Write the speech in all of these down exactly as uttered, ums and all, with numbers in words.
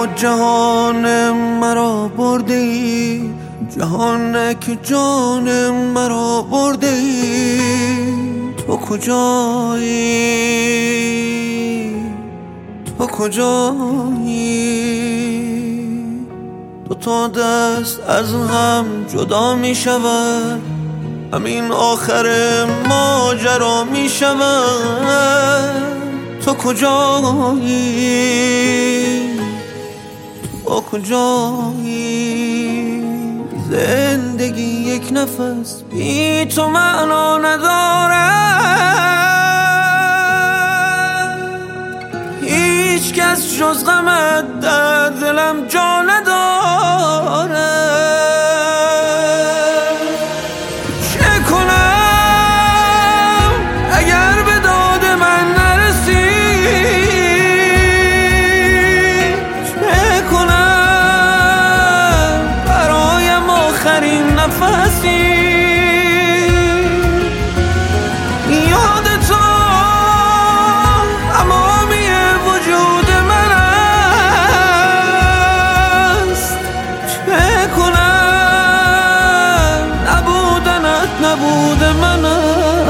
تو جهان مرا برده ای، جهان که جان مرا برده ای. تو کجایی، تو کجایی؟ دو تا دست از هم جدا می شود، همین آخر ماجرا می شود. تو کجایی، تو کجایی؟ زندگی یک نفس بی تو معنا نداره، هیچ کس جز غمت در دلم جا نداره. چه کنم اگر به داد من نرسی؟ چه کنم برایم آخرین نفسی؟ یاد تو تمامی وجود من است. چه کنم نبودنت نبود من است.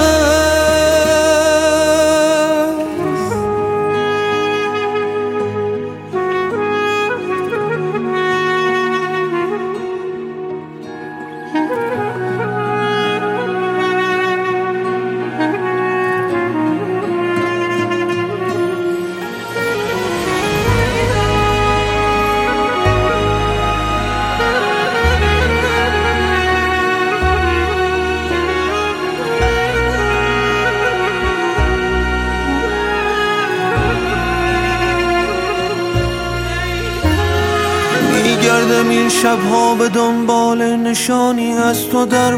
میگردم این شبها به دنبال نشانی از تو در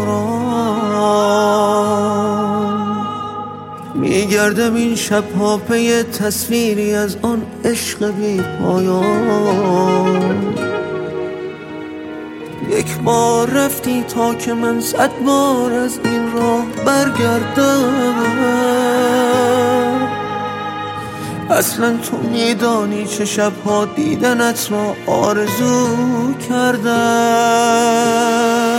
باران، میگردم این شبها پی تصویری از آن عشق بی پایان. یک بار رفتی تا که من صد بار از این راه برگردم. اصلا تو میدانی چه شبها دیدنت را آرزو کردم.